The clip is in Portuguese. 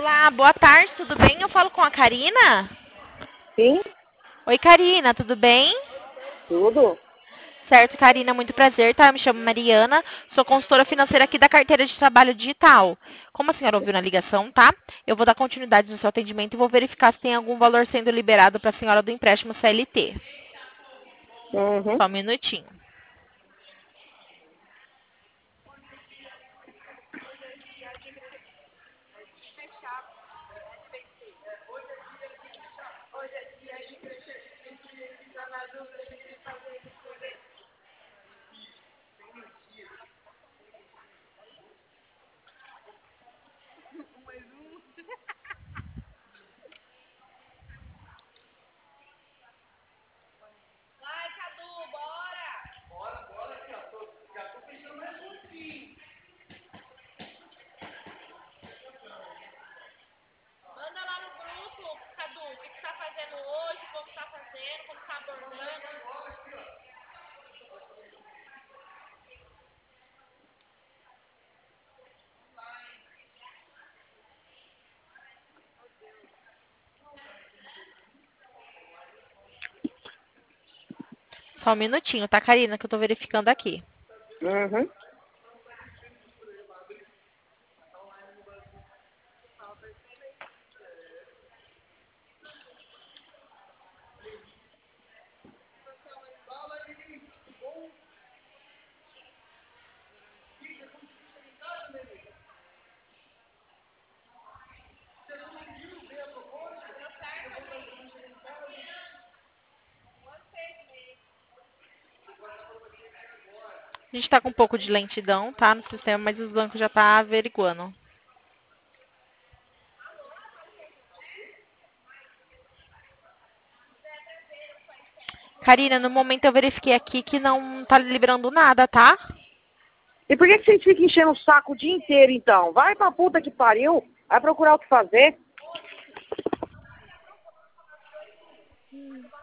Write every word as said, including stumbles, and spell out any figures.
Olá, boa tarde, tudo bem? Eu falo com a Karina? Sim, Oi, Karina, tudo bem? tudo. Certo, Karina, muito prazer, tá? Eu me chamo Mariana, sou consultora financeira aqui da carteira de trabalho digital. Como a senhora ouviu na ligação, tá? Eu vou dar continuidade no seu atendimento e vou verificar se tem algum valor sendo liberado para a senhora do empréstimo C L T. Uhum. Só um minutinho. Manda lá no grupo, Cadu, o que você tá fazendo hoje, como tá fazendo, como tá abordando. Só um minutinho, tá, Karina, que eu tô verificando aqui. Uhum. A gente tá com um pouco de lentidão, tá, no sistema, mas os bancos já tá averiguando. Karina, no momento eu verifiquei aqui que não tá liberando nada, tá? E por que, que vocês ficam enchendo o saco o dia inteiro, então? Vai pra puta que pariu, vai procurar o que fazer.